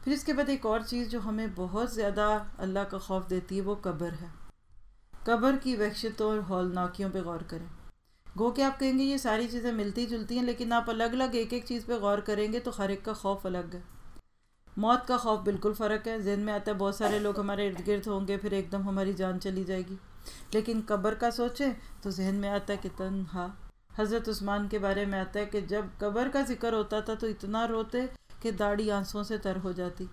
پھر اس کے بعد ایک اور چیز جو ہمیں بہت زیادہ اللہ کا خوف دیتی ہے وہ قبر ہے. قبر کی وحشتوں اور ہولناکیوں پہ غور کریں. گو کہ آپ کہیں گے یہ ساری چیزیں ملتی جلتی ہیں، لیکن آپ الگ الگ ایک ایک چیز پہ غور کریں گے تو ہر ایک کا خوف الگ ہے. موت کا خوف بالکل فرق ہے. ذہن میں آتا ہے بہت سارے لوگ ہمارے ارد گرد ہوں گے، پھر ایک دم ہماری جان چلی جائے گی. لیکن قبر کا سوچیں تو ذہن میں آتا ہے کہ تنہا. حضرت عثمان کے بارے میں آتا ہے کہ جب قبر کا ذکر ہوتا تھا تو اتنا روتے کہ داڑھی آنسوں سے تر ہو جاتی.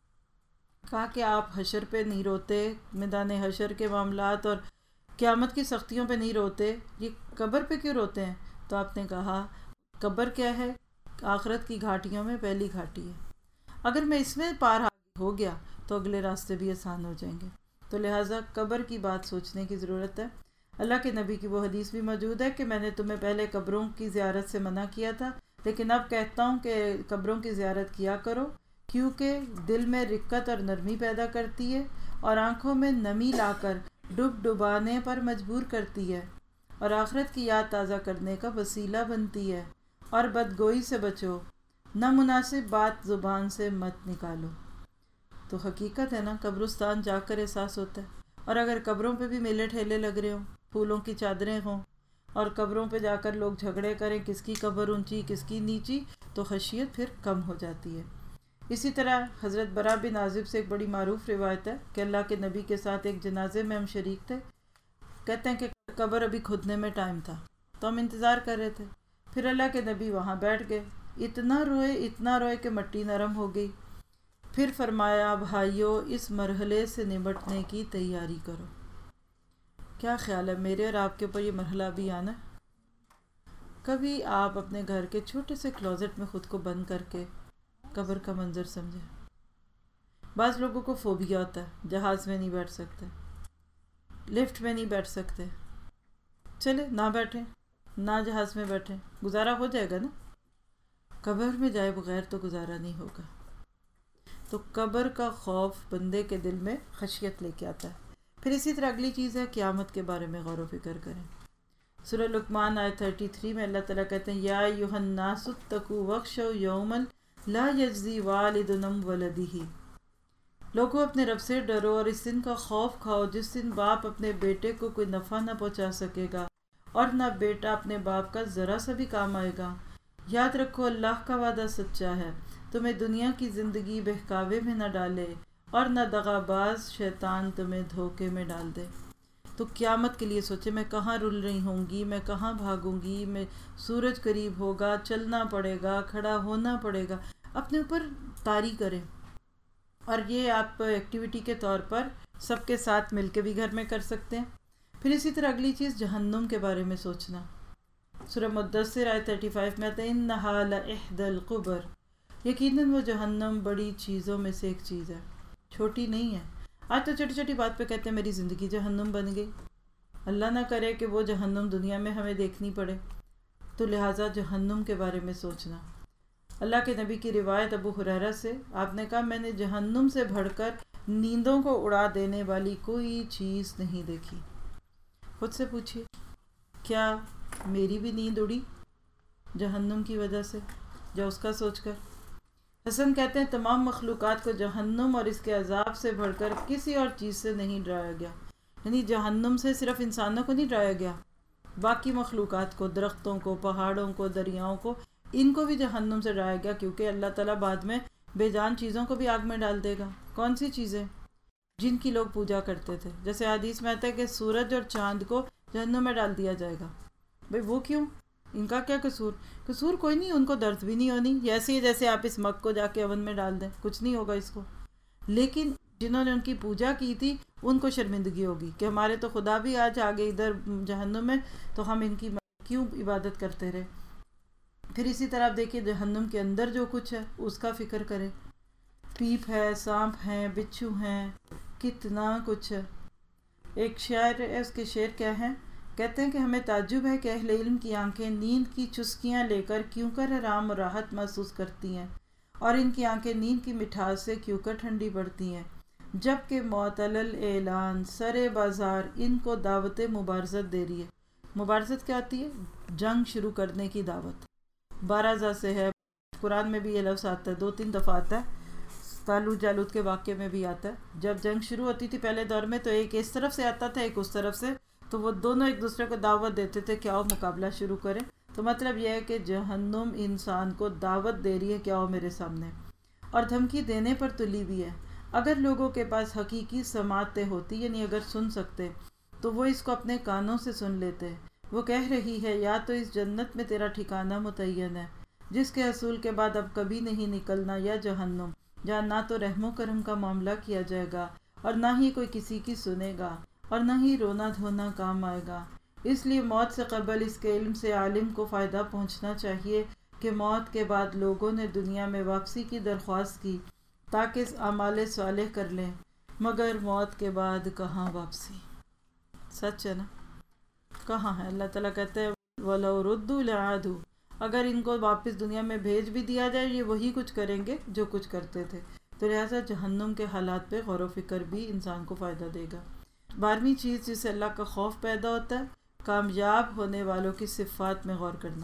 کہا کہ آپ حشر پہ نہیں روتے، میدان حشر کے معاملات اور قیامت کی سختیوں پہ نہیں روتے، یہ قبر پہ کیوں روتے ہیں؟ تو آپ نے کہا قبر کیا ہے؟ آخرت کی گھاٹیوں میں پہلی گھاٹی ہے. اگر میں اس میں پار ہو گیا تو اگلے راستے بھی آسان ہو جائیں گے. تو لہٰذا قبر کی بات سوچنے کی ضرورت ہے. اللہ کے نبی کی وہ حدیث بھی موجود ہے کہ میں نے تمہیں پہلے قبروں کی زیارت سے منع کیا تھا، لیکن اب کہتا ہوں کہ قبروں کی زیارت کیا کرو، کیونکہ دل میں رقت اور نرمی پیدا کرتی ہے اور آنکھوں میں نمی لا کر ڈبانے پر مجبور کرتی ہے اور آخرت کی یاد تازہ کرنے کا وسیلہ بنتی ہے. اور بدگوئی سے بچو، نامناسب بات زبان سے مت نکالو. تو حقیقت ہے نا، قبرستان جا کر احساس ہوتا ہے. اور اگر قبروں پہ بھی میلے ٹھیلے لگ رہے ہوں، پھولوں کی چادریں ہوں، اور قبروں پہ جا کر لوگ جھگڑے کریں کس کی قبر اونچی کس کی نیچی، تو خشیت پھر کم ہو جاتی ہے. اسی طرح حضرت برا بن عازب سے ایک بڑی معروف روایت ہے کہ اللہ کے نبی کے ساتھ ایک جنازے میں ہم شریک تھے. کہتے ہیں کہ قبر ابھی کھودنے میں ٹائم تھا تو ہم انتظار کر رہے تھے. پھر اللہ کے نبی وہاں بیٹھ گئے، اتنا روئے کہ مٹی نرم ہو گئی. پھر فرمایا بھائیو اس مرحلے سے نمٹنے کی تیاری کرو. کیا خیال ہے میرے اور آپ کے اوپر یہ مرحلہ بھی آنا ہے؟ کبھی آپ اپنے گھر کے چھوٹے سے کلوزٹ میں خود کو بند کر کے قبر کا منظر سمجھیں. بعض لوگوں کو فوبیا ہوتا ہے، جہاز میں نہیں بیٹھ سکتے، لفٹ میں نہیں بیٹھ سکتے. چلے نہ بیٹھیں، نہ جہاز میں بیٹھیں، گزارا ہو جائے گا نا. قبر میں جائے بغیر تو گزارا نہیں ہوگا. تو قبر کا خوف بندے کے دل میں خشیت لے کے آتا ہے. پھر اسی طرح اگلی چیز ہے قیامت کے بارے میں غور و فکر کریں. سورہ لقمان آیت 33 میں اللہ تعالیٰ کہتے ہیں یا ایھا الناس اتقوا واخشوا یوما لا یجزی والد عن ولدہ. لوگوں اپنے رب سے ڈرو اور اس دن کا خوف کھاؤ جس دن باپ اپنے بیٹے کو کوئی نفع نہ پہنچا سکے گا اور نہ بیٹا اپنے باپ کا ذرا سا بھی کام آئے گا. یاد رکھو اللہ کا وعدہ سچا ہے، تمہیں دنیا کی زندگی بہکاوے میں نہ ڈالے اور نہ دغاباز شیطان تمہیں دھوکے میں ڈال دے. تو قیامت کے لیے سوچے میں کہاں رل رہی ہوں گی، میں کہاں بھاگوں گی، میں سورج قریب ہوگا، چلنا پڑے گا، کھڑا ہونا پڑے گا. اپنے اوپر طاری کریں. اور یہ آپ ایکٹیویٹی کے طور پر سب کے ساتھ مل کے بھی گھر میں کر سکتے ہیں. پھر اسی طرح اگلی چیز جہنم کے بارے میں سوچنا. سورہ مدثر آیت 35 میں آتا ہے انہا لإحدی القبر. یقیناً وہ جہنم بڑی چیزوں میں سے ایک چیز ہے، چھوٹی نہیں ہے. آج تو چھوٹی چھوٹی بات پہ کہتے ہیں میری زندگی جہنم بن گئی. اللہ نہ کرے کہ وہ جہنم دنیا میں ہمیں دیکھنی پڑے. تو لہٰذا جہنم کے بارے میں سوچنا. اللہ کے نبی کی روایت ابو ہریرہ سے، آپ نے کہا میں نے جہنم سے بڑھ کر نیندوں کو اڑا دینے والی کوئی چیز نہیں دیکھی. خود سے پوچھیے کیا میری بھی نیند اڑی جہنم کی وجہ سے یا اس کا سوچ کر؟ حسن کہتے ہیں تمام مخلوقات کو جہنم اور اس کے عذاب سے بڑھ کر کسی اور چیز سے نہیں ڈرایا گیا. یعنی جہنم سے صرف انسانوں کو نہیں ڈرایا گیا، باقی مخلوقات کو، درختوں کو، پہاڑوں کو، دریاؤں کو، ان کو بھی جہنم سے ڈرایا گیا، کیونکہ اللہ تعالیٰ بعد میں بے جان چیزوں کو بھی آگ میں ڈال دے گا. کون سی چیزیں؟ جن کی لوگ پوجا کرتے تھے. جیسے حدیث میں آتا ہے کہ سورج اور چاند کو جہنم میں ڈال دیا جائے گا. بھئی وہ کیوں؟ ان کا کیا قصور؟ قصور کوئی نہیں، ان کو درد بھی نہیں ہونی. ایسے ہی جیسے آپ اس مگ کو جا کے اوون میں ڈال دیں، کچھ نہیں ہوگا اس کو. لیکن جنہوں نے ان کی پوجا کی تھی ان کو شرمندگی ہوگی کہ ہمارے تو خدا بھی آج آگے ادھر جہنم میں، تو ہم ان کی کیوں عبادت کرتے رہے. پھر اسی طرح آپ دیکھیے جہنم کے اندر جو کچھ ہے اس کا فکر کریں. پیپ ہے، سانپ ہیں، بچھو ہیں، کتنا کچھ ہے. ایک شاعر ہے، اس کے شعر کیا ہیں؟ کہتے ہیں کہ ہمیں تعجب ہے کہ اہل علم کی آنکھیں نیند کی چسکیاں لے کر کیوں کر آرام اور راحت محسوس کرتی ہیں اور ان کی آنکھیں نیند کی مٹھاس سے کیوں کر ٹھنڈی پڑتی ہیں، جبکہ معتلل اعلان سر بازار ان کو دعوت مبارزت دے رہی ہے. مبارزت کیا آتی ہے؟ جنگ شروع کرنے کی دعوت. بارزہ سے ہے، قرآن میں بھی یہ لفظ آتا ہے، 2-3 دفعہ آتا ہے. طالوت جالوت کے واقعے میں بھی آتا ہے، جب جنگ شروع ہوتی تھی پہلے دور میں تو ایک اس طرف سے آتا تھا ایک اس طرف سے، تو وہ دونوں ایک دوسرے کو دعوت دیتے تھے کہ آؤ مقابلہ شروع کریں. تو مطلب یہ ہے کہ جہنم انسان کو دعوت دے رہی ہے کہ آؤ میرے سامنے، اور دھمکی دینے پر تلی بھی ہے. اگر لوگوں کے پاس حقیقی سماعتیں ہوتی، یعنی اگر سن سکتے، تو وہ اس کو اپنے کانوں سے سن لیتے. وہ کہہ رہی ہے یا تو اس جنت میں تیرا ٹھکانہ متعین ہے جس کے حصول کے بعد اب کبھی نہیں نکلنا، یا جہنم جہاں نہ تو رحم و کرم کا معاملہ کیا جائے گا اور نہ ہی کوئی کسی کی سنے گا اور نہ ہی رونا دھونا کام آئے گا. اس لیے موت سے قبل اس کے علم سے عالم کو فائدہ پہنچنا چاہیے کہ موت کے بعد لوگوں نے دنیا میں واپسی کی درخواست کی تاکہ اعمال صالح کر لیں، مگر موت کے بعد کہاں واپسی. سچ ہے نا، کہاں ہے؟ اللہ تعالیٰ کہتے ہیں وَلَوْ رُدُّوا لَعَادُوا، اگر ان کو واپس دنیا میں بھیج بھی دیا جائے یہ وہی کچھ کریں گے جو کچھ کرتے تھے. تو لہٰذا جہنم کے حالات پہ غور و فکر بھی انسان کو فائدہ دے گا. 12ویں چیز جس سے اللہ کا خوف پیدا ہوتا ہے، کامیاب ہونے والوں کی صفات میں غور کرنا.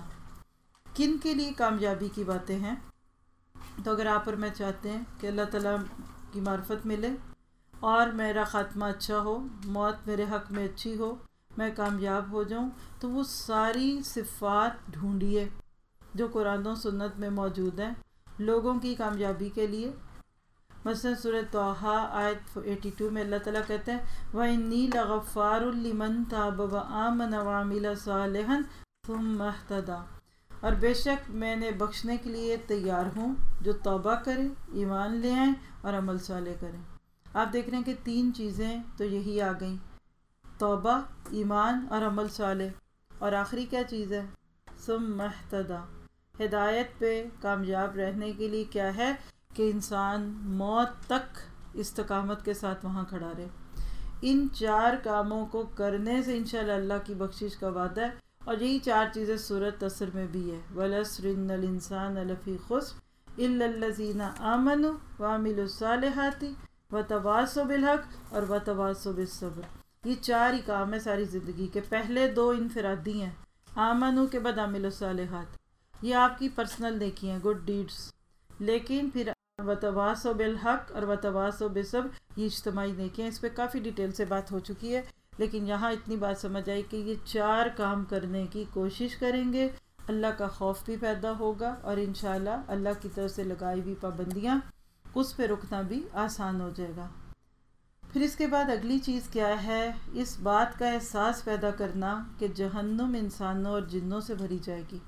کن کے لیے کامیابی کی باتیں ہیں؟ تو اگر آپ اور میں چاہتے ہیں کہ اللہ تعالیٰ کی معرفت ملے اور میرا خاتمہ اچھا ہو، موت میرے حق میں اچھی ہو، میں کامیاب ہو جاؤں، تو وہ ساری صفات ڈھونڈیے جو قرآن و سنت میں موجود ہیں لوگوں کی کامیابی کے لیے. مثلا سورہ طٰہٰ آیت 82 میں اللہ تعالیٰ کہتے ہیں وَإِنِّي لَغَفَّارٌ لِمَن تَابَ وَآمَنَ وَعَمِلَ صَالِحًا ثُمَّ اهْتَدَىٰ، اور بے شک میں نے بخشنے کے لیے تیار ہوں جو توبہ کرے، ایمان لے آئیں اور عمل صالح کریں. آپ دیکھ رہے ہیں کہ 3 چیزیں تو یہی آ گئیں، توبہ، ایمان اور عمل صالح. اور آخری کیا چیز ہے؟ ثم اهتدى. ہدایت پہ کامیاب رہنے کے لیے کیا ہے کہ انسان موت تک استقامت کے ساتھ وہاں کھڑا رہے. ان 4 کاموں کو کرنے سے انشاءاللہ اللہ کی بخشش کا وعدہ ہے. اور یہی 4 چیزیں سورۃ عصر میں بھی ہے، وَالْعَصْرِ إِنَّ الْإِنسَانَ لَفِي خُسْرٍ إِلَّا الَّذِينَ آمَنُوا وَعَمِلُوا الصَّالِحَاتِ وَتَوَاصَوْا بِالْحَقِّ اور وَتَوَاصَوْا بِالصَّبْرِ. یہ 4 ہی کام ہے ساری زندگی کے. پہلے 2 انفرادی ہیں، آمنو کے بعد عاملوا الصالحات، یہ آپ کی پرسنل نیکی ہیں، گڈ ڈیڈز. لیکن پھر وتواصوا بالحق اور وتواصوا بالصبر، یہ اجتماعی نیکی ہیں. اس پہ کافی ڈیٹیل سے بات ہو چکی ہے، لیکن یہاں اتنی بات سمجھ آئی کہ یہ 4 کام کرنے کی کوشش کریں گے، اللہ کا خوف بھی پیدا ہوگا اور انشاءاللہ اللہ کی طرف سے لگائی ہوئی پابندیاں اس پہ رکنا بھی آسان ہو جائے گا. پھر اس کے بعد اگلی چیز کیا ہے؟ اس بات کا احساس پیدا کرنا کہ جہنم انسانوں اور جنوں سے بھری جائے گی.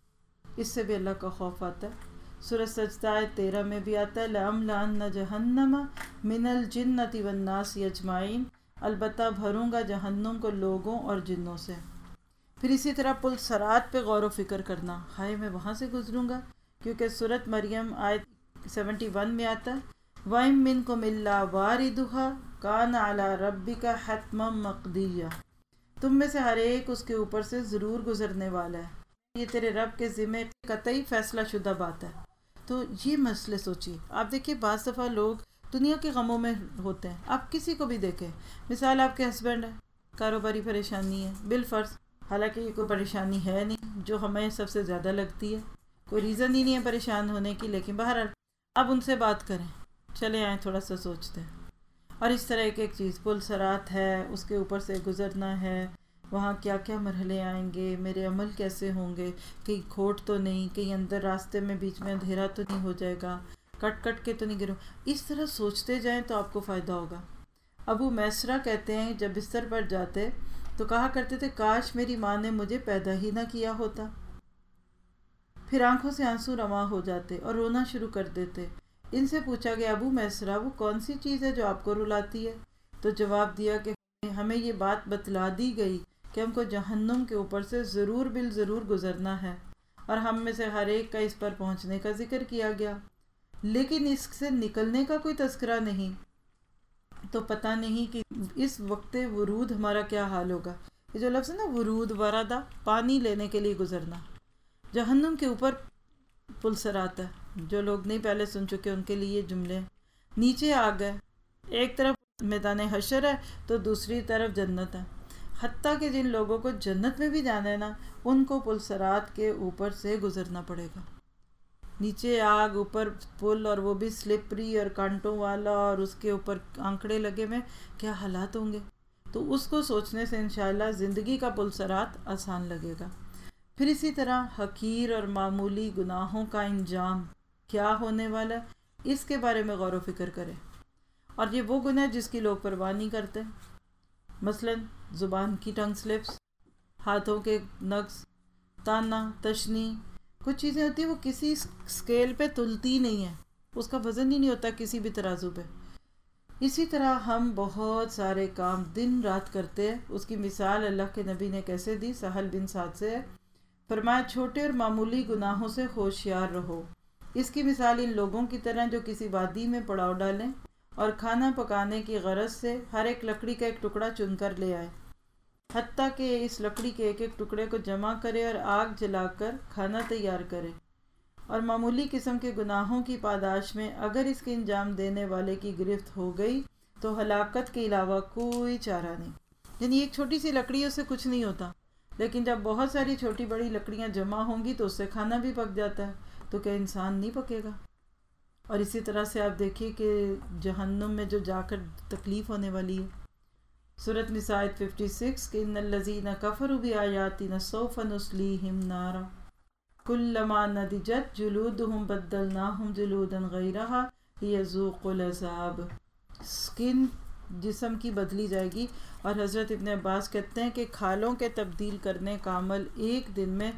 اس سے بھی اللہ کا خوف آتا ہے. سورہ سجدہ 13 میں بھی آتا ہے لَأَمْلَأَنَّ جَهَنَّمَ مِنَ الْجِنَّةِ وَالنَّاسِ أَجْمَعِينَ، البتہ بھروں گا جہنم کو لوگوں اور جنوں سے. پھر اسی طرح پل صراط پہ غور و فکر کرنا، ہائے میں وہاں سے گزروں گا، کیونکہ سورۃ مریم آیت 71 میں آتا ہے وَإِن مِّنكُمْ إِلَّا وَارِدُهَا كَانَ عَلَىٰ رَبِّكَ حَتْمًا مَّقْضِيًّا، تم میں سے ہر ایک اس کے اوپر سے ضرور گزرنے والا ہے، یہ تیرے رب کے ذمہ قطعی فیصلہ شدہ بات ہے. تو یہ مسئلے سوچیے. آپ دیکھیے بعض دفعہ لوگ دنیا کے غموں میں ہوتے ہیں. آپ کسی کو بھی دیکھیں، مثال آپ کے ہسبینڈ ہے، کاروباری پریشانی ہے، بالفرض، حالانکہ یہ کوئی پریشانی ہے نہیں جو ہمیں سب سے زیادہ لگتی ہے، کوئی ریزن ہی نہیں ہے پریشان ہونے کی، لیکن بہرحال اب ان سے بات کریں، چلے آئیں تھوڑا سا سوچتے ہیں. اور اس طرح ایک چیز، پل صراط ہے، اس کے اوپر سے گزرنا ہے، وہاں کیا کیا مرحلے آئیں گے، میرے عمل کیسے ہوں گے، کہیں کھوٹ تو نہیں، کہیں اندر راستے میں بیچ میں اندھیرا تو نہیں ہو جائے گا، کٹ کٹ کے تو نہیں گروں. اس طرح سوچتے جائیں تو آپ کو فائدہ ہوگا. ابو میسرہ کہتے ہیں جب بستر پر جاتے تو کہا کرتے تھے کاش میری ماں نے مجھے پیدا ہی نہ کیا ہوتا. پھر آنکھوں سے آنسو رواں ہو جاتے اور رونا شروع کر دیتے. ان سے پوچھا گیا ابو میسرہ وہ کون سی چیز ہے جو آپ کو رلاتی ہے؟ تو جواب دیا کہ ہمیں یہ بات بتلا دی گئی کہ ہم کو جہنم کے اوپر سے ضرور بالضرور گزرنا ہے، اور ہم میں سے ہر ایک کا اس پر پہنچنے کا ذکر کیا گیا، لیکن اس سے نکلنے کا کوئی تذکرہ نہیں. تو پتہ نہیں کہ اس وقت ورود ہمارا کیا حال ہوگا. یہ جو لفظ ہے نا ورود، ورادہ، پانی لینے کے لیے گزرنا. جہنم کے اوپر پل صراط ہے، جو لوگ نہیں پہلے سن چکے ان کے لیے یہ جملے. نیچے آ گئے، ایک طرف میدان حشر ہے تو دوسری طرف جنت ہے. حتیٰ کہ جن لوگوں کو جنت میں بھی جانا ہے نا، ان کو پل صراط کے اوپر سے گزرنا پڑے گا. نیچے آگ، اوپر پل، اور وہ بھی سلپری اور کانٹوں والا، اور اس کے اوپر آنکڑے لگے ہوئے، کیا حالات ہوں گے؟ تو اس کو سوچنے سے انشاءاللہ زندگی کا پل سرات آسان لگے گا۔ پھر اسی طرح حقیر اور معمولی گناہوں کا انجام کیا ہونے والا ہے، اس کے بارے میں غور و فکر کریں۔ اور یہ وہ گناہ جس کی لوگ پرواہ نہیں کرتے، مثلا زبان کی ٹنگ سلپس، ہاتھوں کے نقص، تانا، تشنی، کچھ چیزیں ہوتی ہیں وہ کسی اسکیل پہ تلتی نہیں ہیں، اس کا وزن ہی نہیں ہوتا کسی بھی ترازو پہ۔ اسی طرح ہم بہت سارے کام دن رات کرتے ہیں۔ اس کی مثال اللہ کے نبی نے کیسے دی؟ سہل بن سعد سے ہے، فرمایا چھوٹے اور معمولی گناہوں سے ہوشیار رہو۔ اس کی مثال ان لوگوں کی طرح جو کسی وادی میں پڑاؤ ڈالیں اور کھانا پکانے کی غرض سے ہر ایک لکڑی کا ایک ٹکڑا چن کر لے آئے، حتیٰ کہ اس لکڑی کے ایک ایک ٹکڑے کو جمع کرے اور آگ جلا کر کھانا تیار کرے۔ اور معمولی قسم کے گناہوں کی پاداش میں اگر اس کے انجام دینے والے کی گرفت ہو گئی تو ہلاکت کے علاوہ کوئی چارہ نہیں۔ یعنی ایک چھوٹی سی لکڑی، اس سے کچھ نہیں ہوتا، لیکن جب بہت ساری چھوٹی بڑی لکڑیاں جمع ہوں گی تو اس سے کھانا بھی پک جاتا ہے، تو کیا انسان نہیں پکے گا؟ اور اسی طرح سے آپ دیکھیے کہ جہنم میں جو جا کر تکلیف ہونے والی ہے، سورۃ نساء 56 کہ ان الذین کفروا بآیاتنا سوف نصلیہم نارا کلما نضجت جلودہم بدلناہم جلودا غیرہا لیذوقوا العذاب۔ سکن جسم کی بدلی جائے گی، اور حضرت ابن عباس کہتے ہیں کہ کھالوں کے تبدیل کرنے کا عمل ایک دن میں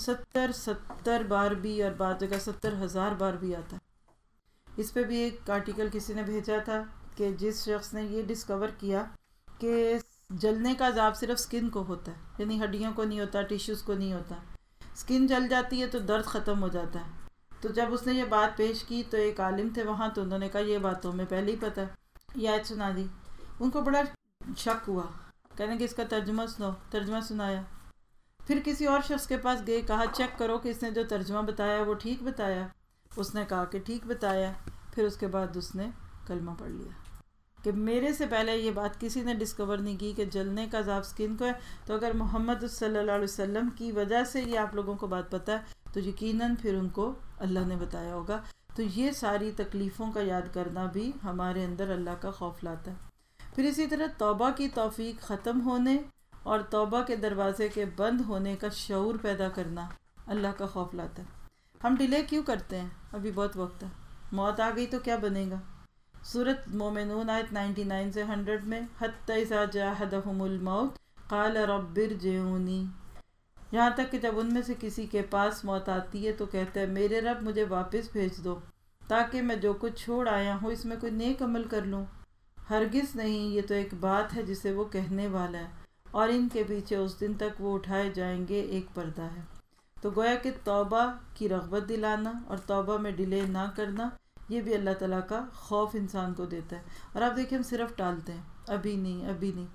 70 بار بھی، اور بعض جگہ 70,000 بار بھی آتا ہے۔ اس پہ بھی ایک آرٹیکل کسی نے بھیجا تھا کہ جس شخص نے یہ ڈسکور کیا کہ جلنے کا عذاب صرف سکن کو ہوتا ہے، یعنی ہڈیوں کو نہیں ہوتا، ٹیشوز کو نہیں ہوتا۔ سکن جل جاتی ہے تو درد ختم ہو جاتا ہے۔ تو جب اس نے یہ بات پیش کی تو ایک عالم تھے وہاں، تو انہوں نے کہا یہ بات تو ہمیں پہلے ہی پتہ ہے، یہ آیت سنا دی۔ ان کو بڑا شک ہوا، کہنے کہ اس کا ترجمہ سنو، ترجمہ سنایا۔ پھر کسی اور شخص کے پاس گئے، کہا چیک کرو کہ اس نے جو ترجمہ بتایا وہ ٹھیک بتایا۔ اس نے کہا کہ ٹھیک بتایا۔ پھر اس کے بعد اس نے کلمہ پڑھ لیا کہ میرے سے پہلے یہ بات کسی نے ڈسکور نہیں کی کہ جلنے کا عذاب سکن کو ہے، تو اگر محمد صلی اللہ علیہ وسلم کی وجہ سے یہ آپ لوگوں کو بات پتہ ہے تو یقیناً پھر ان کو اللہ نے بتایا ہوگا۔ تو یہ ساری تکلیفوں کا یاد کرنا بھی ہمارے اندر اللہ کا خوف لاتا ہے۔ پھر اسی طرح توبہ کی توفیق ختم ہونے اور توبہ کے دروازے کے بند ہونے کا شعور پیدا کرنا اللہ کا خوف لاتا ہے۔ ہم ڈیلے کیوں کرتے ہیں؟ ابھی بہت وقت ہے، موت آ گئی تو کیا بنے گا؟ سورۃ مومنون آیت 99 سے 100 میں حتی اذا جاءہدہم الموت قال رب ارجعونی، یہاں تک کہ جب ان میں سے کسی کے پاس موت آتی ہے تو کہتا ہے میرے رب مجھے واپس بھیج دو تاکہ میں جو کچھ چھوڑ آیا ہوں اس میں کوئی نیک عمل کر لوں۔ ہرگز نہیں، یہ تو ایک بات ہے جسے وہ کہنے والا ہے، اور ان کے پیچھے اس دن تک وہ اٹھائے جائیں گے ایک پردہ ہے۔ تو گویا کہ توبہ کی رغبت دلانا اور توبہ میں ڈیلے نہ کرنا، یہ بھی اللہ تعالیٰ کا خوف انسان کو دیتا ہے۔ اور آپ دیکھیں ہم صرف ٹالتے ہیں، ابھی نہیں ابھی نہیں۔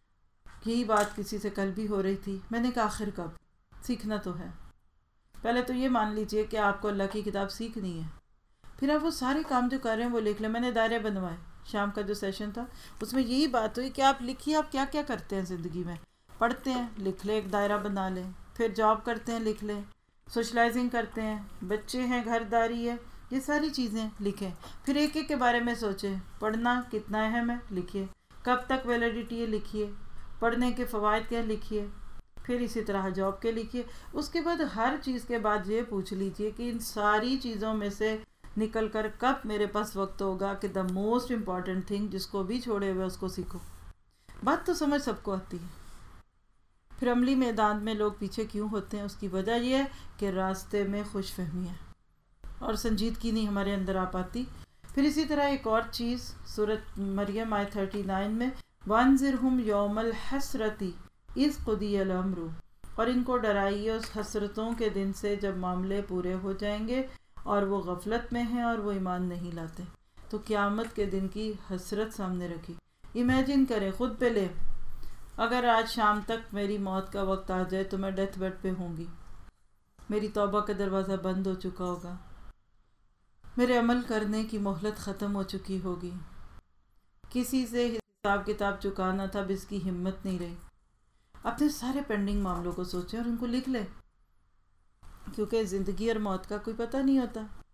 یہی بات کسی سے کل بھی ہو رہی تھی، میں نے کہا آخر کب؟ سیکھنا تو ہے، پہلے تو یہ مان لیجئے کہ آپ کو اللہ کی کتاب سیکھنی ہے، پھر آپ وہ سارے کام جو کر رہے ہیں وہ لکھ لیں۔ میں نے دائرے بنوائے، شام کا جو سیشن تھا اس میں یہی بات ہوئی کہ آپ لکھیے آپ کیا کیا کرتے ہیں زندگی میں۔ پڑھتے ہیں، لکھ لیں، ایک دائرہ بنا لیں۔ پھر جاب کرتے ہیں، لکھ لیں۔ سوشلائزنگ کرتے ہیں، بچے ہیں، گھر داری ہے، یہ ساری چیزیں لکھیں۔ پھر ایک ایک کے بارے میں سوچیں، پڑھنا کتنا اہم ہے لکھیے، کب تک ویلیڈیٹی ہے لکھیے، پڑھنے کے فوائد کیا لکھیے، پھر اسی طرح جاب کے لکھیے۔ اس کے بعد ہر چیز کے بعد یہ پوچھ لیجئے کہ ان ساری چیزوں میں سے نکل کر کب میرے پاس وقت ہوگا کہ دا موسٹ امپورٹنٹ تھنگ جس کو بھی چھوڑے ہوئے اس کو سیکھو۔ بات تو سمجھ سب کو آتی ہے، پھر عملی میدان میں لوگ پیچھے کیوں ہوتے ہیں؟ اس کی وجہ یہ ہے کہ راستے میں خوش فہمی ہے اور سنجیدگی نہیں ہمارے اندر آ پاتی۔ پھر اسی طرح ایک اور چیز سورۃ مریم آیت 39 میں وانذرہم یوم الحسرۃ اذ قضی الامر، اور ان کو ڈرائیے اس حسرتوں کے دن سے جب معاملے پورے ہو جائیں گے اور وہ غفلت میں ہیں اور وہ ایمان نہیں لاتے۔ تو قیامت کے دن کی حسرت سامنے رکھی، امیجن کریں، خود پہ لیں، اگر آج شام تک میری موت کا وقت آ جائے تو میں ڈیتھ بیڈ پہ ہوں گی، میری توبہ کا دروازہ بند ہو چکا ہوگا، میرے عمل کرنے کی مہلت ختم ہو چکی ہوگی، کسی سے حساب کتاب چکانا تھا اب اس کی ہمت نہیں رہی۔ اپنے سارے پینڈنگ معاملوں کو سوچیں اور ان کو لکھ لیں، کیونکہ زندگی اور موت کا کوئی پتہ نہیں ہوتا۔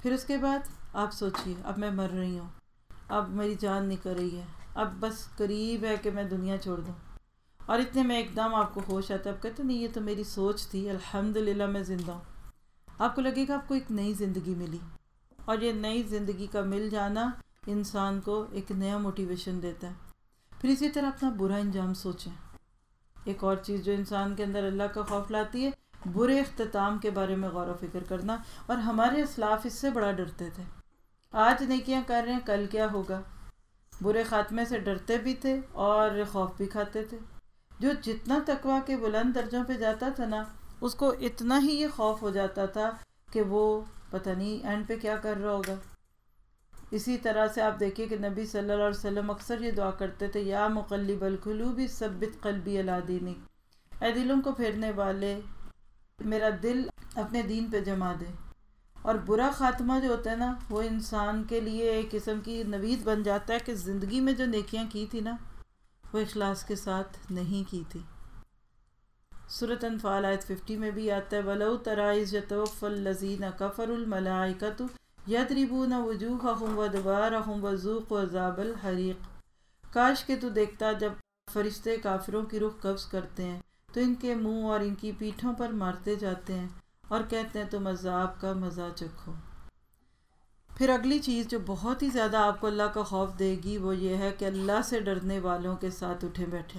پھر اس کے بعد آپ سوچئے اب میں مر رہی ہوں، اب میری جان نکل رہی ہے، اب بس قریب ہے کہ میں دنیا چھوڑ دوں، اور اتنے میں ایک دم آپ کو ہوش آتا ہے، آپ کہتے نہیں یہ تو میری سوچ تھی، الحمدللہ میں زندہ ہوں۔ آپ کو لگے گا آپ کو ایک نئی زندگی ملی، اور یہ نئی زندگی کا مل جانا انسان کو ایک نیا موٹیویشن دیتا ہے۔ پھر اسی طرح اپنا برا انجام سوچیں۔ ایک اور چیز جو انسان کے اندر اللہ کا خوف لاتی ہے، برے اختتام کے بارے میں غور و فکر کرنا، اور ہمارے اسلاف اس سے بڑا ڈرتے تھے۔ آج نیکیاں کر رہے ہیں، کل کیا ہوگا؟ برے خاتمے سے ڈرتے بھی تھے اور خوف بھی کھاتے تھے۔ جو جتنا تقویٰ کے بلند درجوں پہ جاتا تھا نا، اس کو اتنا ہی یہ خوف ہو جاتا تھا کہ وہ پتہ نہیں اینڈ پہ کیا کر رہا ہوگا۔ اسی طرح سے آپ دیکھیں کہ نبی صلی اللہ علیہ وسلم اکثر یہ دعا کرتے تھے، یا مقلب القلوب ثبت قلبی علی دینک، اے دلوں کو پھیرنے والے میرا دل اپنے دین پہ جما دے۔ اور برا خاتمہ جو ہوتا ہے نا، وہ انسان کے لیے ایک قسم کی نوید بن جاتا ہے کہ زندگی میں جو نیکیاں کی تھی نا، وہ اخلاص کے ساتھ نہیں کی تھی۔ سورۃ انفال آیت 50 میں بھی آتا ہے، وَلَوْ تَرَىٰ إِذْ يَتَوَفَّى الَّذِينَ كَفَرُوا الْمَلَائِكَةُ يَضْرِبُونَ وُجُوهَهُمْ وَأَدْبَارَهُمْ وَذُوقُوا عَذَابَ الْحَرِيقِ، کاش کہ تو دیکھتا جب فرشتے کافروں کی روح قبض کرتے ہیں تو ان کے منہ اور ان کی پیٹھوں پر مارتے جاتے ہیں اور کہتے ہیں تم عذاب کا مزہ چکھو۔ پھر اگلی چیز جو بہت ہی زیادہ آپ کو اللہ کا خوف دے گی وہ یہ ہے کہ اللہ سے ڈرنے والوں کے ساتھ اٹھے بیٹھے،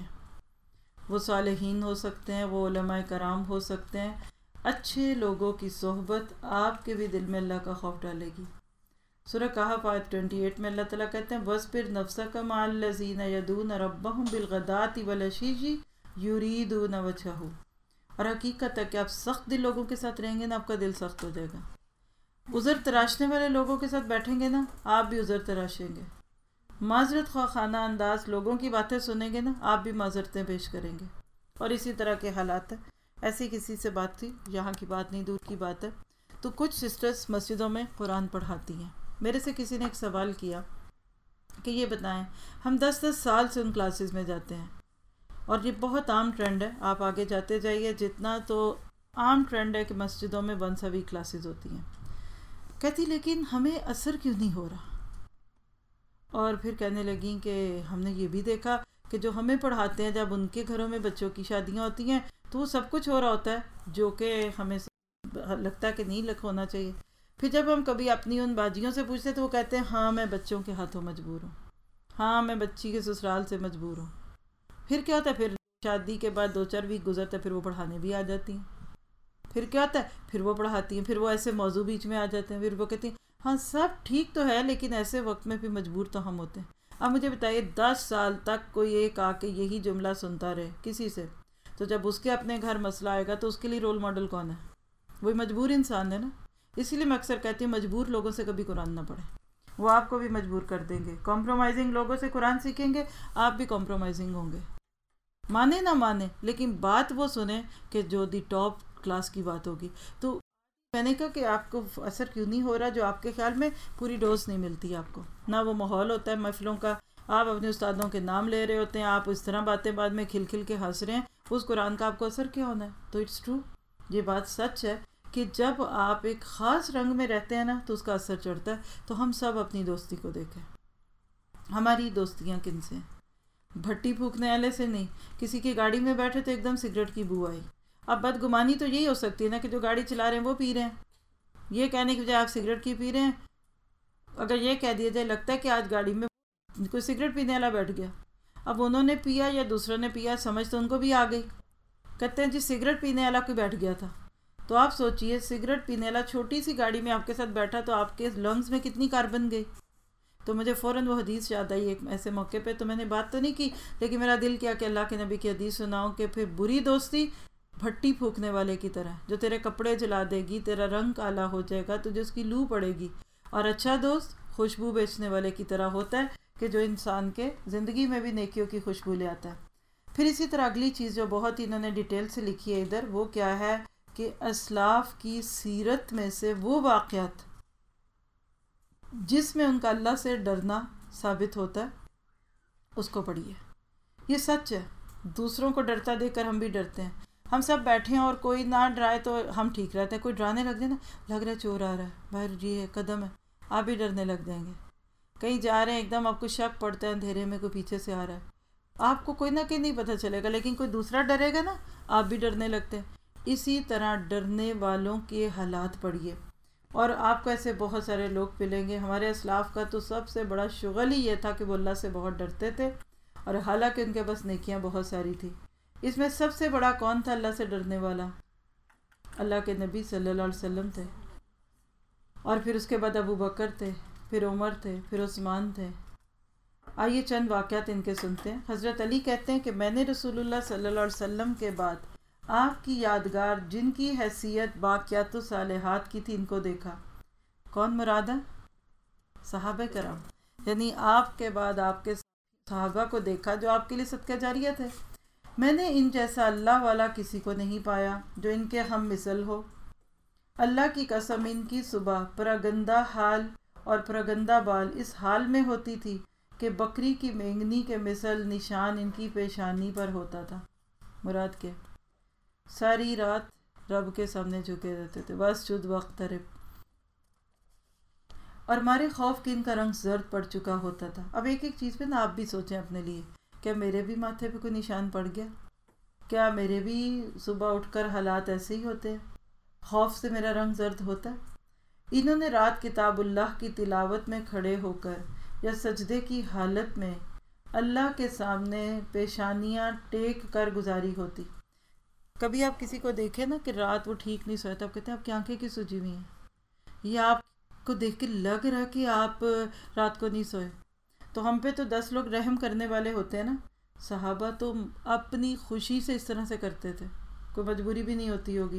وہ صالحین ہو سکتے ہیں، وہ علماء کرام ہو سکتے ہیں، اچھے لوگوں کی صحبت آپ کے بھی دل میں اللہ کا خوف ڈالے گی۔ سورہ کہف آیت 28 میں اللہ تعالیٰ کہتے ہیں، وَاصْبِرْ نَفْسَكَ مَعَ الَّذِينَ يَدْعُونَ رَبَّهُمْ بِالْغَدَاةِ وَالْعَشِيِّ يُرِيدُونَ وَجْهَهُ، اور حقیقت ہے کہ آپ سخت دل لوگوں کے ساتھ رہیں گے نا، آپ کا دل سخت ہو جائے گا۔ عذر تراشنے والے لوگوں کے ساتھ بیٹھیں گے نا، آپ بھی عذر تراشیں گے۔ معذرت خواہ انداز لوگوں کی باتیں سنیں گے نا، آپ بھی معذرتیں پیش کریں گے۔ اور اسی طرح کے حالات ہیں۔ ایسی کسی سے بات تھی، یہاں کی بات نہیں دور کی بات ہے، تو کچھ سسٹرز مسجدوں میں قرآن پڑھاتی ہیں۔ میرے سے کسی نے ایک سوال کیا کہ یہ بتائیں، ہم 10 سال سے ان کلاسز میں جاتے ہیں اور یہ بہت عام ٹرینڈ ہے، آپ آگے جاتے جائیے جتنا، تو عام ٹرینڈ ہے کہ مسجدوں میں ونس اے ویک کلاسز ہوتی ہیں۔ کہتی لیکن ہمیں اثر کیوں نہیں ہو رہا؟ اور پھر کہنے لگیں کہ ہم نے یہ بھی دیکھا کہ جو ہمیں پڑھاتے ہیں جب ان کے گھروں میں بچوں کی شادیاں ہوتی ہیں تو وہ سب کچھ ہو رہا ہوتا ہے جو کہ ہمیں لگتا ہے کہ نہیں ہونا چاہیے۔ پھر جب ہم کبھی اپنی ان باجیوں سے پوچھتے تو وہ کہتے ہیں ہاں میں بچوں کے ہاتھوں مجبور ہوں، ہاں میں بچی کے سسرال سے مجبور ہوں۔ پھر کیا ہوتا ہے، پھر شادی کے بعد 2-4 ویک گزرتا ہے، پھر وہ پڑھانے بھی آ جاتی ہیں۔ پھر کیا ہوتا ہے، پھر وہ پڑھاتی ہیں، پھر وہ ایسے موضوع بیچ میں آ جاتے ہیں، پھر وہ کہتی ہیں ہاں سب ٹھیک تو ہے لیکن ایسے وقت میں پھر مجبور تو ہم ہوتے ہیں۔ اب مجھے بتائیے 10 سال تک کوئی ایک آ کے یہی جملہ سنتا رہے کسی سے، تو جب اس کے اپنے گھر مسئلہ آئے گا تو اس کے لیے رول ماڈل کون ہے؟ وہی مجبور انسان ہے نا۔ اسی لیے میں اکثر کہتی ہوں مجبور لوگوں سے کبھی قرآن نہ پڑھیں، وہ آپ کو بھی مجبور کر دیں گے۔ کمپرومائزنگ لوگوں سے قرآن سیکھیں گے، آپ بھی کمپرومائزنگ ہوں گے۔ مانے نہ مانے لیکن بات وہ سنیں کہ جو دی ٹاپ کلاس کی بات ہوگی۔ تو میں نے کہا کہ آپ کو اثر کیوں نہیں ہو رہا؟ جو آپ کے خیال میں پوری ڈوز نہیں ملتی آپ کو، نہ وہ ماحول ہوتا ہے محفلوں کا، آپ اپنے استادوں کے نام لے رہے ہوتے ہیں، آپ اس طرح باتیں بعد میں کھل کھل کے ہنس رہے ہیں، اس قرآن کا آپ کو اثر کیا ہونا ہے؟ تو اٹس ٹرو، یہ بات سچ ہے کہ جب آپ ایک خاص رنگ میں رہتے ہیں نا تو اس کا اثر چڑھتا ہے۔ تو ہم سب اپنی دوستی کو دیکھیں، ہماری دوستیاں کن سے ہیں؟ بھٹی پھونکنے والے سے نہیں۔ کسی کی گاڑی میں بیٹھے تو ایک دم سگریٹ کی بو آئی، اب بدگمانی تو یہی ہو سکتی ہے نا کہ جو گاڑی چلا رہے ہیں وہ پی رہے ہیں، یہ کہنے کی بجائے آپ سگریٹ کی پی رہے ہیں۔ اگر یہ کہہ دیا جائے لگتا ہے کہ آج گاڑی میں کوئی سگریٹ پینے والا بیٹھ گیا، اب انہوں نے پیا یا دوسروں نے پیا، سمجھ تو ان کو بھی آ گئی، کہتے ہیں جی سگریٹ پینے والا کوئی بیٹھ گیا تھا۔ تو آپ سوچئے سگریٹ پینے والا چھوٹی سی گاڑی میں آپ کے ساتھ بیٹھا تو آپ کے لنگز میں کتنی کاربن گئی؟ تو مجھے فوراً وہ حدیث یاد آئی ایک ایسے موقع پہ، تو میں نے بات تو نہیں کی لیکن میرا دل کیا کہ اللہ کے نبی کی حدیث سناؤں کہ پھر بری دوستی بھٹی پھونکنے والے کی طرح جو تیرے کپڑے جلا دے گی، تیرا رنگ کالا ہو جائے گا، تجھے اس کی لو پڑے گی، اور اچھا دوست خوشبو بیچنے والے کی طرح ہوتا ہے کہ جو انسان کے زندگی میں بھی نیکیوں کی خوشبو لے آتا ہے۔ پھر اسی طرح اگلی چیز جو بہت انہوں نے ڈیٹیل سے لکھی ہے ادھر، وہ کیا ہے کہ اسلاف کی سیرت میں سے وہ واقعات جس میں ان کا اللہ سے ڈرنا ثابت ہوتا ہے اس کو پڑھیے۔ یہ سچ ہے، دوسروں کو ڈرتا دیکھ کر ہم بھی ڈرتے ہیں، ہم سب بیٹھے ہیں اور کوئی نہ ڈرائے تو ہم ٹھیک رہتے ہیں، کوئی ڈرانے لگ جائے نا، لگ رہا ہے چور آ رہا ہے باہر، یہ قدم ہے، آپ بھی ڈرنے لگ جائیں گے۔ کہیں جا رہے ہیں، ایک دم آپ کو شک پڑتا ہے اندھیرے میں کوئی پیچھے سے آ رہا ہے، آپ کو کوئی نہ کہیں نہیں پتہ چلے گا، لیکن کوئی دوسرا ڈرے گا نا، آپ بھی ڈرنے لگتے ہیں۔ اسی طرح ڈرنے والوں کے حالات پڑھیے، اور آپ کو ایسے بہت سارے لوگ ملیں گے۔ ہمارے اسلاف کا تو سب سے بڑا شغل ہی یہ تھا کہ وہ اللہ سے بہت ڈرتے تھے، اور حالانکہ ان کے پاس نیکیاں بہت ساری تھی۔ اس میں سب سے بڑا کون تھا اللہ سے ڈرنے والا؟ اللہ کے نبی صلی اللہ علیہ وسلم تھے، اور پھر اس کے بعد ابو بکر تھے، پھر عمر تھے، پھر عثمان تھے۔ آئیے چند واقعات ان کے سنتے ہیں۔ حضرت علی کہتے ہیں کہ میں نے رسول اللہ صلی اللہ علیہ وسلم کے بعد آپ کی یادگار جن کی حیثیت باقیات و صالحات کی تھی ان کو دیکھا۔ کون مراد ہے؟ صحابہ کرام، یعنی آپ کے بعد آپ کے صحابہ کو دیکھا جو آپ کے لیے صدقہ جاریہ تھے۔ میں نے ان جیسا اللہ والا کسی کو نہیں پایا جو ان کے ہم مثل ہو۔ اللہ کی قسم، ان کی صبح پراگندہ حال اور پراگندہ بال اس حال میں ہوتی تھی کہ بکری کی مینگنی کے مثل نشان ان کی پیشانی پر ہوتا تھا۔ مراد کیا؟ ساری رات رب کے سامنے جھکے رہتے تھے، بس جد وقت طرف، اور ہمارے خوف کی ان کا رنگ زرد پڑ چکا ہوتا تھا۔ اب ایک ایک چیز پہ نا آپ بھی سوچیں اپنے لیے، کیا میرے بھی ماتھے پہ کوئی نشان پڑ گیا؟ کیا میرے بھی صبح اٹھ کر حالات ایسے ہی ہوتے ہیں؟ خوف سے میرا رنگ زرد ہوتا ہے؟ انہوں نے رات کتاب اللہ کی تلاوت میں کھڑے ہو کر یا سجدے کی حالت میں اللہ کے سامنے پیشانیاں ٹیک کر گزاری ہوتی۔ کبھی آپ کسی کو دیکھیں نا کہ رات وہ ٹھیک نہیں سویا، تو آپ کہتے ہیں آپ کی آنکھیں کیوں سجی ہوئی ہیں؟ یا آپ کو دیکھ کے لگ رہا کہ آپ رات کو نہیں سوئے۔ تو ہم پہ تو 10 لوگ رحم کرنے والے ہوتے ہیں نا۔ صحابہ تو اپنی خوشی سے اس طرح سے کرتے تھے، کوئی مجبوری بھی نہیں ہوتی ہوگی۔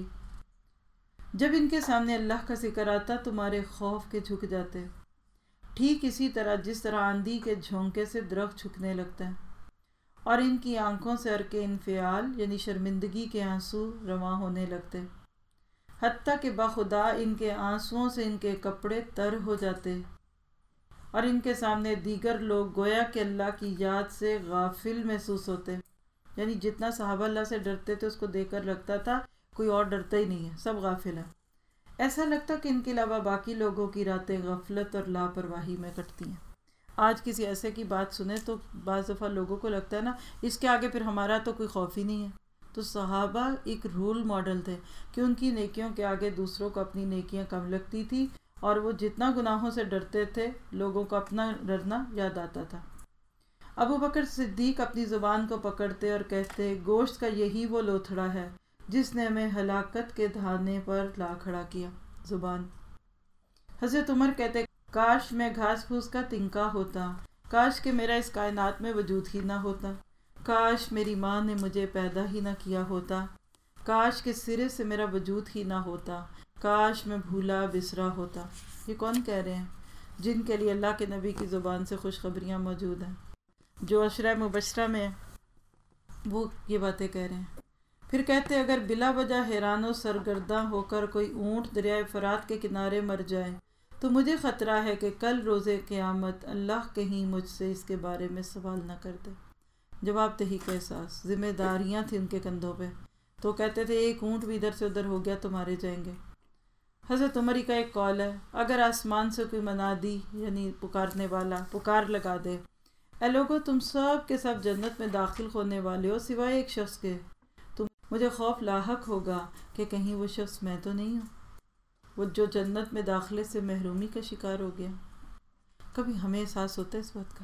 جب ان کے سامنے اللہ کا ذکر آتا تمہارے خوف کے جھک جاتے، ٹھیک اسی طرح جس طرح آندھی کے جھونکے سے درخت جھکنے لگتا ہے، اور ان کی آنکھوں سے عرق انفعال یعنی شرمندگی کے آنسو رواں ہونے لگتے، حتیٰ کہ بخدا ان کے آنسوؤں سے ان کے کپڑے تر ہو جاتے، اور ان کے سامنے دیگر لوگ گویا کہ اللہ کی یاد سے غافل محسوس ہوتے۔ یعنی جتنا صحابہ اللہ سے ڈرتے تھے اس کو دیکھ کر لگتا تھا کوئی اور ڈرتا ہی نہیں ہے، سب غافل ہیں۔ ایسا لگتا کہ ان کے علاوہ باقی لوگوں کی راتیں غفلت اور لاپرواہی میں کٹتی ہیں۔ آج کسی ایسے کی بات سنیں تو بعض دفعہ لوگوں کو لگتا ہے نا اس کے آگے پھر ہمارا تو کوئی خوف ہی نہیں ہے۔ تو صحابہ ایک رول ماڈل تھے کہ ان کی نیکیوں کے آگے دوسروں کو اپنی نیکیاں کم لگتی تھی، اور وہ جتنا گناہوں سے ڈرتے تھے لوگوں کو اپنا ڈرنا یاد آتا تھا۔ ابو بکر صدیق اپنی زبان کو پکڑتے اور کہتے، گوشت کا یہی وہ لوتھڑا ہے جس نے ہمیں ہلاکت کے دھانے پر لا کھڑا کیا، زبان۔ حضرت عمر کہتے، کاش میں گھاس پھوس کا تنکا ہوتا، کاش کہ میرا اس کائنات میں وجود ہی نہ ہوتا، کاش میری ماں نے مجھے پیدا ہی نہ کیا ہوتا، کاش کہ سرے سے میرا وجود ہی نہ ہوتا، کاش میں بھولا بسرا ہوتا۔ یہ کون کہہ رہے ہیں؟ جن کے لیے اللہ کے نبی کی زبان سے خوشخبریاں موجود ہیں، جو عشرہ مبشرہ میں وہ یہ باتیں کہہ رہے ہیں۔ پھر کہتے، اگر بلا وجہ حیران و سرگرداں ہو کر کوئی اونٹ دریائے فرات کے کنارے مر جائے تو مجھے خطرہ ہے کہ کل روز قیامت اللہ کہیں مجھ سے اس کے بارے میں سوال نہ کر دے۔ جواب دہی کا احساس، ذمہ داریاں تھیں ان کے کندھوں پہ، تو کہتے تھے ایک اونٹ بھی ادھر سے ادھر ہو گیا تو مارے جائیں گے۔ حضرت عمر کا ایک قول ہے، اگر آسمان سے کوئی منادی یعنی پکارنے والا پکار لگا دے، اے لوگو تم سب کے سب جنت میں داخل ہونے والے ہو سوائے ایک شخص کے، تو مجھے خوف لاحق ہوگا کہ کہیں وہ شخص میں تو نہیں ہوں، وہ جو جنت میں داخلے سے محرومی کا شکار ہو گیا۔ کبھی ہمیں احساس ہوتا ہے اس بات کا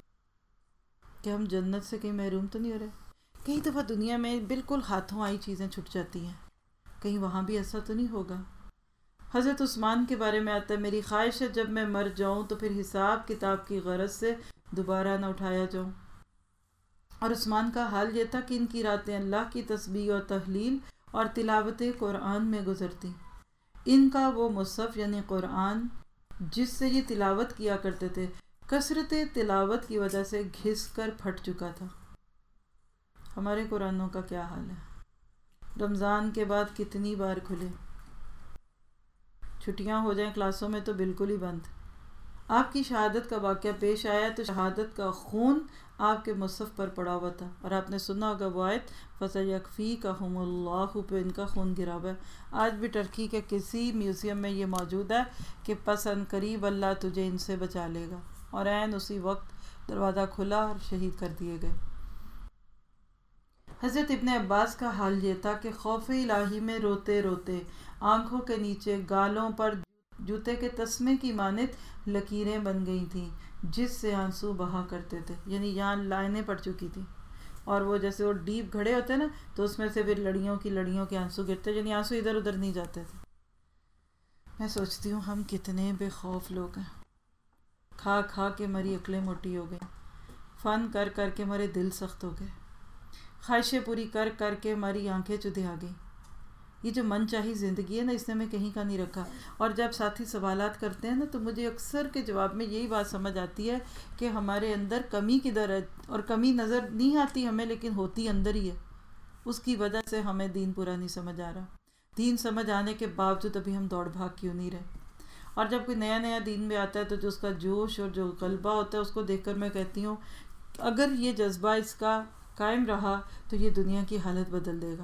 کہ ہم جنت سے کہیں محروم تو نہیں ہو رہے؟ کئی دفعہ دنیا میں بالکل ہاتھوں آئی چیزیں چھٹ جاتی ہیں، کہیں وہاں بھی ایسا تو نہیں ہوگا۔ حضرت عثمان کے بارے میں آتا ہے، میری خواہش ہے جب میں مر جاؤں تو پھر حساب کتاب کی غرض سے دوبارہ نہ اٹھایا جاؤں۔ اور عثمان کا حال یہ تھا کہ ان کی راتیں اللہ کی تسبیح اور تحلیل اور تلاوت قرآن میں گزرتی۔ ان کا وہ مصحف یعنی قرآن جس سے یہ تلاوت کیا کرتے تھے، کثرت تلاوت کی وجہ سے گھس کر پھٹ چکا تھا۔ ہمارے قرآنوں کا کیا حال ہے؟ رمضان کے بعد کتنی بار کھلے، چھٹیاں ہو جائیں کلاسوں میں تو بالکل ہی بند۔ آپ کی شہادت کا واقعہ پیش آیا تو شہادت کا خون آپ کے مصحف پر پڑا ہوا تھا، اور آپ نے سنا ہوگا وہ آیت فَسَيَكْفِيكَهُمُ اللَّهُ پہ ان کا خون گرا ہوا ہے۔ آج بھی ٹرکی کے کسی میوزیم میں یہ موجود ہے کہ پس ان قریب اللہ تجھے ان سے بچا لے گا، اور عین اسی وقت دروازہ کھلا اور شہید کر دیے گئے۔ حضرت ابن عباس کا حال یہ تھا کہ خوف الہی میں روتے روتے آنکھوں کے نیچے گالوں پر جوتے کے تسمے کی مانند لکیریں بن گئی تھیں جس سے آنسو بہا کرتے تھے، یعنی یہاں لائنیں پڑ چکی تھیں، اور وہ جیسے وہ ڈیپ گھڑے ہوتے ہیں نا تو اس میں سے پھر لڑیوں کے آنسو گرتے، یعنی آنسو ادھر ادھر نہیں جاتے تھے۔ میں سوچتی ہوں ہم کتنے بے خوف لوگ ہیں، کھا کھا کے ہماری عقلیں موٹی ہو گئیں، فن کر کر کے ہمارے دل سخت ہو گئے، خواہشیں پوری کر کر کے ہماری آنکھیں چدھیا گئیں۔ یہ جو من چاہی زندگی ہے نا، اس نے میں کہیں کا نہیں رکھا۔ اور جب ساتھی سوالات کرتے ہیں نا تو مجھے اکثر کے جواب میں یہی بات سمجھ آتی ہے کہ ہمارے اندر کمی کدھر ہے، اور کمی نظر نہیں آتی ہمیں لیکن ہوتی اندر ہی ہے۔ اس کی وجہ سے ہمیں دین پورا نہیں سمجھ آ رہا، دین سمجھ آنے کے باوجود ابھی ہم دوڑ بھاگ کیوں نہیں رہے۔ اور جب کوئی نیا نیا دین میں آتا ہے تو جو اس کا جوش اور جو غلبہ ہوتا ہے اس کو دیکھ کر میں کہتی ہوں اگر یہ جذبہ اس کا قائم رہا تو یہ دنیا کی حالت بدل دے گا۔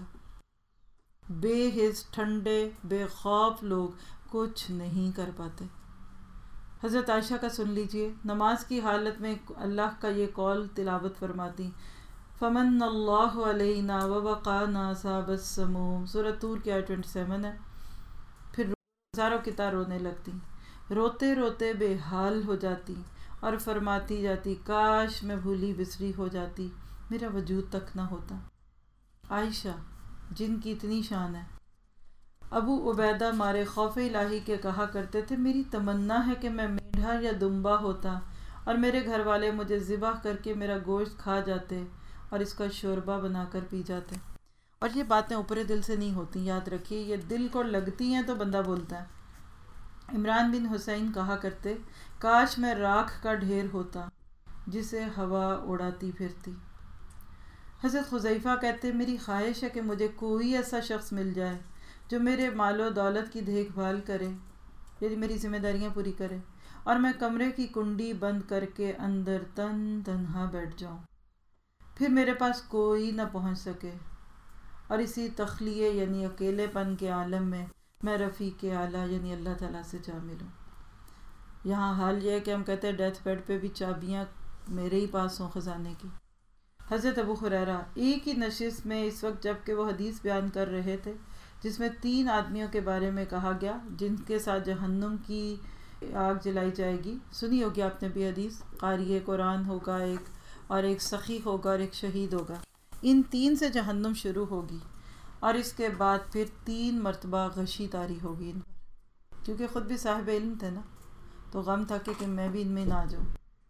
بے حس ٹھنڈے بے خوف لوگ کچھ نہیں کر پاتے۔ حضرت عائشہ کا سن لیجئے، نماز کی حالت میں اللہ کا یہ قول تلاوت فرماتی، فمن اللہ علینا ووقانا عذاب السموم، سورۃ طور کی آیت 27 ہے۔ پھر ہزاروں کی طرح رونے لگتی، روتے روتے بے حال ہو جاتی اور فرماتی جاتی کاش میں بھولی بسری ہو جاتی، میرا وجود تک نہ ہوتا۔ عائشہ جن کی اتنی شان ہے۔ ابو عبیدہ مارے خوف الہی کے کہا کرتے تھے میری تمنا ہے کہ میں مینڈھا یا دمبا ہوتا اور میرے گھر والے مجھے ذبح کر کے میرا گوشت کھا جاتے اور اس کا شوربہ بنا کر پی جاتے۔ اور یہ باتیں اوپرے دل سے نہیں ہوتی، یاد رکھیے، یہ دل کو لگتی ہیں تو بندہ بولتا ہے۔ عمران بن حسین کہا کرتے کاش میں راکھ کا ڈھیر ہوتا جسے ہوا اڑاتی پھرتی۔ حضرت حذیفہ کہتے میری خواہش ہے کہ مجھے کوئی ایسا شخص مل جائے جو میرے مال و دولت کی دیکھ بھال کرے، یعنی میری ذمہ داریاں پوری کرے، اور میں کمرے کی کنڈی بند کر کے اندر تنہا بیٹھ جاؤں، پھر میرے پاس کوئی نہ پہنچ سکے، اور اسی تخلیے یعنی اکیلے پن کے عالم میں میں رفیق اعلیٰ یعنی اللہ تعالیٰ سے جا ملوں۔ یہاں حال یہ ہے کہ ہم کہتے ہیں ڈیتھ بیڈ پہ بھی چابیاں میرے ہی پاس ہوں خزانے کی۔ حضرت ابو ہریرہ ایک ہی نشست میں اس وقت جب کہ وہ حدیث بیان کر رہے تھے جس میں 3 آدمیوں کے بارے میں کہا گیا جن کے ساتھ جہنم کی آگ جلائی جائے گی، سنی ہوگی آپ نے بھی حدیث، قاری قرآن ہوگا ایک، اور ایک سخی ہوگا اور ایک شہید ہوگا، ان 3 سے جہنم شروع ہوگی، اور اس کے بعد پھر 3 مرتبہ غشی طاری ہوگی ان پر، کیونکہ خود بھی صاحب علم تھے نا تو غم تھا کہ میں بھی ان میں نہ آ جاؤں۔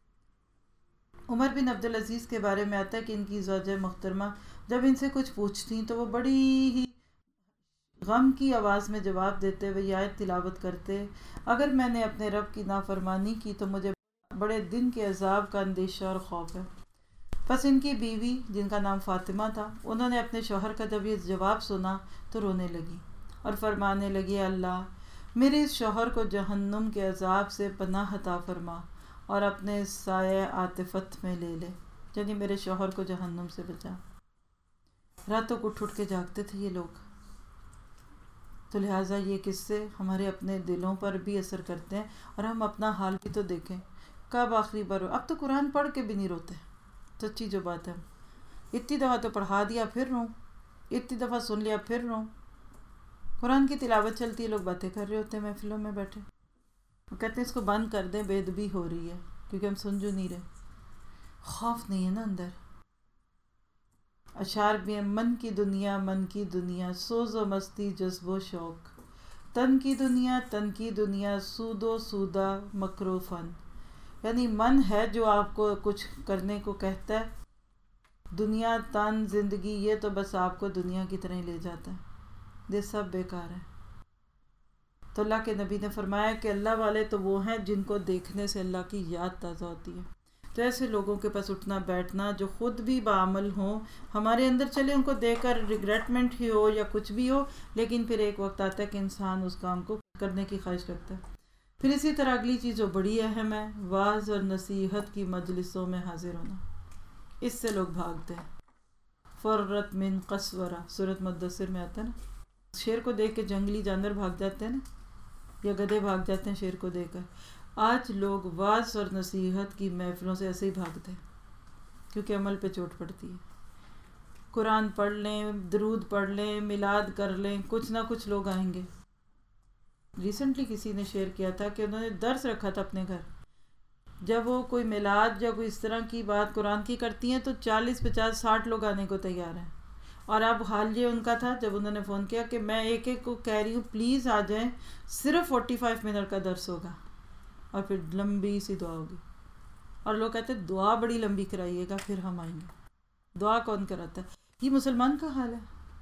عمر بن عبدالعزیز کے بارے میں آتا ہے کہ ان کی زوجہ محترمہ جب ان سے کچھ پوچھتیں تو وہ بڑی ہی غم کی آواز میں جواب دیتے ہوئے یہ آیت تلاوت کرتے، اگر میں نے اپنے رب کی نافرمانی کی تو مجھے بڑے دن کے عذاب کا اندیشہ اور خوف ہے۔ پس ان کی بیوی جن کا نام فاطمہ تھا، انہوں نے اپنے شوہر کا جب یہ جواب سنا تو رونے لگی اور فرمانے لگی اللہ میرے اس شوہر کو جہنم کے عذاب سے پناہ عطا فرما اور اپنے سایہ عاطفت میں لے لے، یعنی میرے شوہر کو جہنم سے بچا۔ راتوں کو اٹھ کے جاگتے تھے یہ لوگ، تو لہٰذا یہ قصے ہمارے اپنے دلوں پر بھی اثر کرتے ہیں، اور ہم اپنا حال بھی تو دیکھیں، کب آخری بار اب تو قرآن پڑھ کے بھی نہیں روتے، سچی جو بات ہے، اتنی دفعہ تو پڑھا دیا پھر روں، اتنی دفعہ سن لیا پھر روں، قرآن کی تلاوت چلتی ہے، لوگ باتیں کر رہے ہوتے ہیں محفلوں میں بیٹھے، وہ کہتے ہیں اس کو بند کر دیں، بے ادبی ہو رہی ہے، کیونکہ ہم سن جو نہیں رہے، خوف نہیں ہے نا اندر۔ اشعار بھی ہیں، من کی دنیا سوز و مستی جذب و شوق، تن کی دنیا سود و سودا مکر و فن، یعنی من ہے جو آپ کو کچھ کرنے کو کہتا ہے، دنیا تن زندگی یہ تو بس آپ کو دنیا کی طرح لے جاتا ہے، یہ سب بیکار ہے۔ تو اللہ کے نبی نے فرمایا کہ اللہ والے تو وہ ہیں جن کو دیکھنے سے اللہ کی یاد تازہ ہوتی ہے، تو ایسے لوگوں کے پاس اٹھنا بیٹھنا جو خود بھی بعمل ہوں، ہمارے اندر چلے ان کو دیکھ کر ریگریٹمنٹ ہی ہو یا کچھ بھی ہو، لیکن پھر ایک وقت آتا ہے کہ انسان اس کام کو کرنے کی خواہش رکھتا ہے۔ پھر اسی طرح اگلی چیز جو بڑی اہم ہے، واعظ اور نصیحت کی مجلسوں میں حاضر ہونا، اس سے لوگ بھاگتے ہیں۔ فرت من قسورہ، سورۃ مدثر میں آتا ہے نا، شیر کو دیکھ کے جنگلی جانور بھاگ جاتے ہیں نا، یا گدھے بھاگ جاتے ہیں شیر کو دیکھ کر۔ آج لوگ واعظ اور نصیحت کی محفلوں سے ایسے ہی بھاگتے ہیں، کیونکہ عمل پہ چوٹ پڑتی ہے۔ قرآن پڑھ لیں، درود پڑھ لیں، میلاد کر لیں، کچھ نہ کچھ لوگ آئیں گے۔ ریسنٹلی کسی نے شیئر کیا تھا کہ انہوں نے درس رکھا تھا اپنے گھر، جب وہ کوئی میلاد یا کوئی اس طرح کی بات قرآن کی کرتی ہیں تو 40 50 60 لوگ آنے کو تیار ہیں۔ اور اب حال یہ ان کا تھا جب انہوں نے فون کیا کہ میں ایک ایک کو کہہ رہی ہوں پلیز آ جائیں، صرف 45 منٹ کا درس ہوگا اور پھر لمبی سی دعا ہوگی۔ اور لوگ کہتے ہیں دعا بڑی لمبی کرائیے گا پھر ہم آئیں گے۔ دعا کون کراتا ہے؟ یہ مسلمان کا حال ہے۔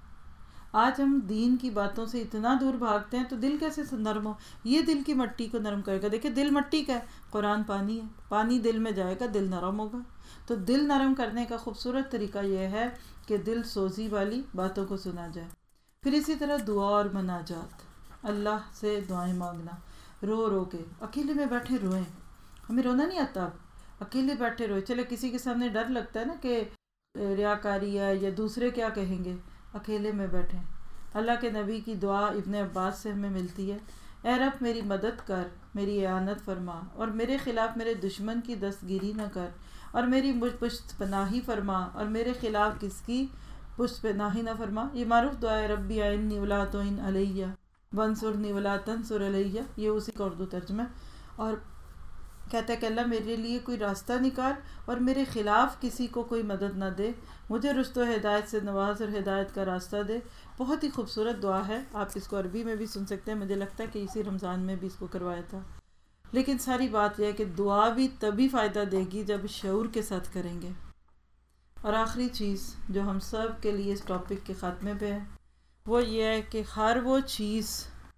آج ہم دین کی باتوں سے اتنا دور بھاگتے ہیں تو دل کیسے نرم ہو؟ یہ دل کی مٹی کو نرم کرے گا۔ دیکھیں دل مٹی کا ہے، قرآن پانی ہے، پانی دل میں جائے گا دل نرم ہوگا۔ تو دل نرم کرنے کا خوبصورت طریقہ یہ ہے کہ دل سوزی والی باتوں کو سنا جائے۔ پھر اسی طرح دعا اور مناجات، اللہ سے دعائیں مانگنا، رو رو کے، اکیلے میں بیٹھے روئیں۔ ہمیں رونا نہیں آتا، اب اکیلے بیٹھے روئے۔ چلے کسی کے سامنے ڈر لگتا ہے نا کہ ریاکاری ہے یا دوسرے کیا کہیں گے، اکیلے میں بیٹھیں۔ اللہ کے نبی کی دعا ابن عباس سے ہمیں ملتی ہے، اے رب میری مدد کر، میری اعانت فرما، اور میرے خلاف میرے دشمن کی دستگیری نہ کر، اور میری پشت پناہی فرما، اور میرے خلاف کس کی پشت پناہی نہ فرما۔ یہ معروف دعا ہے، ربی اعنی ولا تعن علیہ وانصرنی ولا تنصر علیہ، یہ اسی کا اردو ترجمہ ہے۔ اور کہتا ہے کہ اللہ میرے لیے کوئی راستہ نکال اور میرے خلاف کسی کو کوئی مدد نہ دے، مجھے رشد و ہدایت سے نواز اور ہدایت کا راستہ دے۔ بہت ہی خوبصورت دعا ہے، آپ اس کو عربی میں بھی سن سکتے ہیں، مجھے لگتا ہے کہ اسی رمضان میں بھی اس کو کروایا تھا۔ لیکن ساری بات یہ ہے کہ دعا بھی تبھی فائدہ دے گی جب شعور کے ساتھ کریں گے۔ اور آخری چیز جو ہم سب کے لیے اس ٹاپک کے خاتمے پہ ہے وہ یہ ہے کہ ہر وہ چیز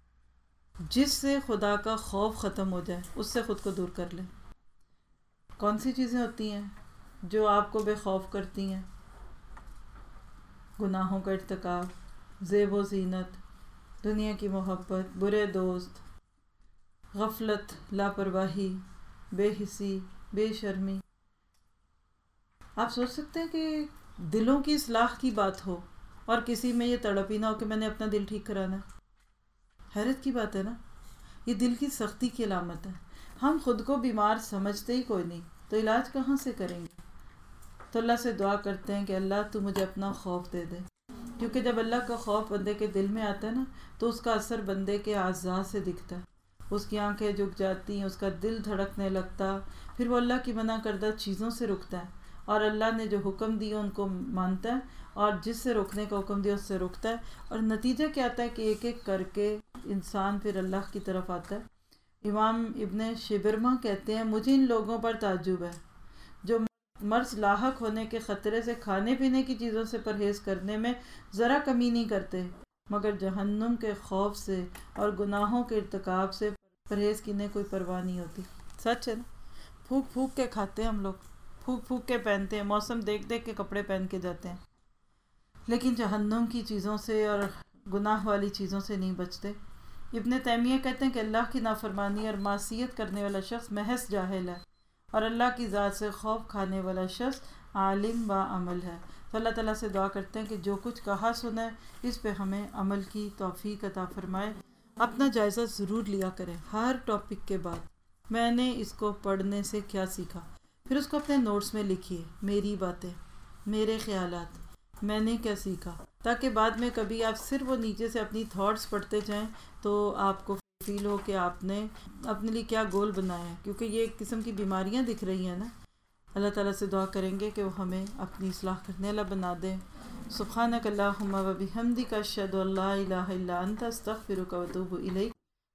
جس سے خدا کا خوف ختم ہو جائے اس سے خود کو دور کر لیں۔ کون سی چیزیں ہوتی ہیں جو آپ کو بے خوف کرتی ہیں؟ گناہوں کا ارتکاب، زیب و زینت، دنیا کی محبت، برے دوست، غفلت، لاپرواہی، بے حسی، بے شرمی۔ آپ سوچ سکتے ہیں کہ دلوں کی اصلاح کی بات ہو اور کسی میں یہ تڑپ ہی نہ ہو کہ میں نے اپنا دل ٹھیک کرانا ہے۔ حیرت کی بات ہے نا، یہ دل کی سختی کی علامت ہے۔ ہم خود کو بیمار سمجھتے ہی کوئی نہیں تو علاج کہاں سے کریں گے؟ تو اللہ سے دعا کرتے ہیں کہ اللہ تو مجھے اپنا خوف دے دے، کیونکہ جب اللہ کا خوف بندے کے دل میں آتا ہے نا تو اس کا اثر بندے کے اعضاء سے دکھتا ہے، اس کی آنکھیں جھک جاتی ہیں، اس کا دل دھڑکنے لگتا، پھر وہ اللہ کی منع کردہ چیزوں سے رکتا ہے اور اللہ نے جو حکم دیے ان کو مانتا ہے، اور جس سے روکنے کا حکم دیا اس سے رکتا ہے۔ اور نتیجہ کیا آتا ہے کہ ایک ایک کر کے انسان پھر اللہ کی طرف آتا ہے۔ امام ابن شبرمہ کہتے ہیں مجھے ان لوگوں پر تعجب ہے جو مرض لاحق ہونے کے خطرے سے کھانے پینے کی چیزوں سے پرہیز کرنے میں ذرا کمی نہیں کرتے، مگر جہنم کے خوف سے اور گناہوں کے ارتکاب سے پرہیز کی انہیں کوئی پرواہ نہیں ہوتی۔ سچ ہے نا، پھونک پھونک کے کھاتے ہیں ہم لوگ، پھونک پھونک کے پہنتے ہیں، موسم دیکھ دیکھ کے کپڑے پہن کے جاتے ہیں، لیکن جہنم کی چیزوں سے اور گناہ والی چیزوں سے نہیں بچتے۔ ابن تیمیہ کہتے ہیں کہ اللہ کی نافرمانی اور معصیت کرنے والا شخص محض جاہل ہے، اور اللہ کی ذات سے خوف کھانے والا شخص عالم با عمل ہے۔ تو اللہ تعالیٰ سے دعا کرتے ہیں کہ جو کچھ کہا سنا ہے اس پہ ہمیں عمل کی توفیق عطا فرمائے۔ اپنا جائزہ ضرور لیا کریں ہر ٹاپک کے بعد، میں نے اس کو پڑھنے سے کیا سیکھا، پھر اس کو اپنے نوٹس میں لکھیے، میری باتیں، میرے خیالات، میں نے کیا سیکھا، تاکہ بعد میں کبھی آپ صرف وہ نیچے سے اپنی تھاٹس پڑھتے جائیں تو آپ کو فیل ہو کہ آپ نے اپنے لیے کیا گول بنایا ہے، کیونکہ یہ ایک قسم کی بیماریاں دکھ رہی ہیں نا۔ اللہ تعالیٰ سے دعا کریں گے کہ وہ ہمیں اپنی اصلاح کرنے والا بنا دیں۔ سبحانک اللہم و بحمدک اشہد ان لا الہ الا انت استغفرک و اتوب الیک۔